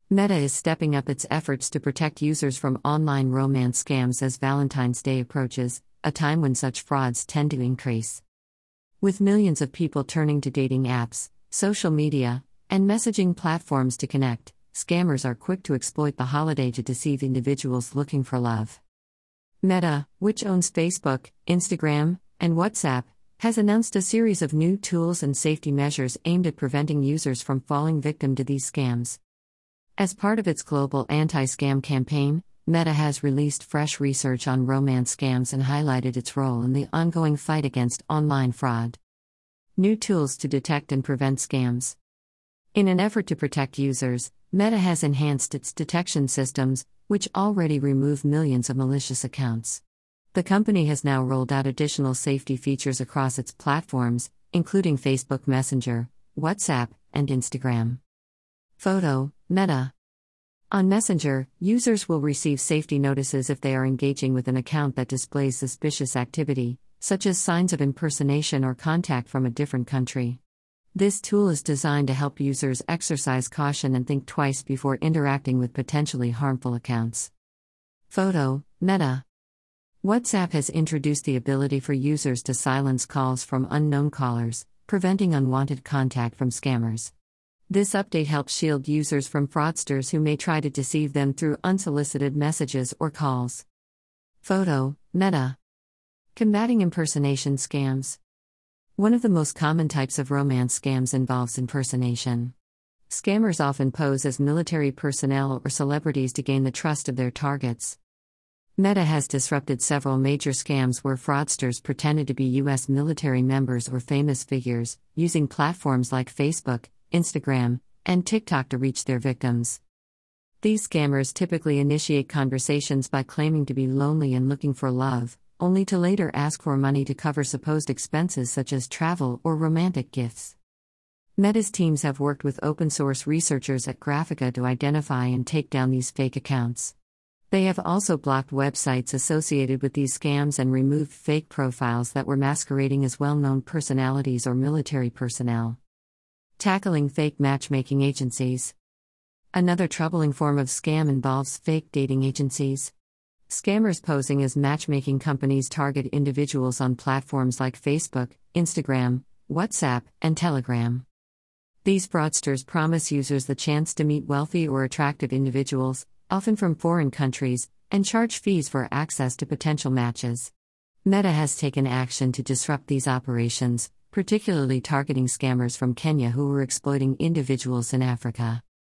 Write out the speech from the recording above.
Meta is stepping up its efforts to protect users from online romance scams as Valentine's Day approaches, a time when such frauds tend to increase. With millions of people turning to dating apps, social media, and messaging platforms to connect, scammers are quick to exploit the holiday to deceive individuals looking for love. Meta, which owns Facebook, Instagram, and WhatsApp, has announced a series of new tools and safety measures aimed at preventing users from falling victim to these scams. As part of its global anti-scam campaign, Meta has released fresh research on romance scams and highlighted its role in the ongoing fight against online fraud. New tools to detect and prevent scams. In an effort to protect users, Meta has enhanced its detection systems, which already remove millions of malicious accounts. The company has now rolled out additional safety features across its platforms, including Facebook Messenger, WhatsApp, and Instagram. Photo, Meta. On Messenger, users will receive safety notices if they are engaging with an account that displays suspicious activity, such as signs of impersonation or contact from a different country. This tool is designed to help users exercise caution and think twice before interacting with potentially harmful accounts. Photo, Meta. WhatsApp has introduced the ability for users to silence calls from unknown callers, preventing unwanted contact from scammers. This update helps shield users from fraudsters who may try to deceive them through unsolicited messages or calls. Photo, Meta. Combating impersonation scams. One of the most common types of romance scams involves impersonation. Scammers often pose as military personnel or celebrities to gain the trust of their targets. Meta has disrupted several major scams where fraudsters pretended to be U.S. military members or famous figures, using platforms like Facebook, Instagram, and TikTok to reach their victims. These scammers typically initiate conversations by claiming to be lonely and looking for love, only to later ask for money to cover supposed expenses such as travel or romantic gifts. Meta's teams have worked with open-source researchers at Graphika to identify and take down these fake accounts. They have also blocked websites associated with these scams and removed fake profiles that were masquerading as well-known personalities or military personnel. Tackling fake matchmaking agencies. Another troubling form of scam involves fake dating agencies. Scammers posing as matchmaking companies target individuals on platforms like Facebook, Instagram, WhatsApp, and Telegram. These fraudsters promise users the chance to meet wealthy or attractive individuals, often from foreign countries, and charge fees for access to potential matches. Meta has taken action to disrupt these operations, particularly targeting scammers from Kenya who were exploiting individuals in Africa.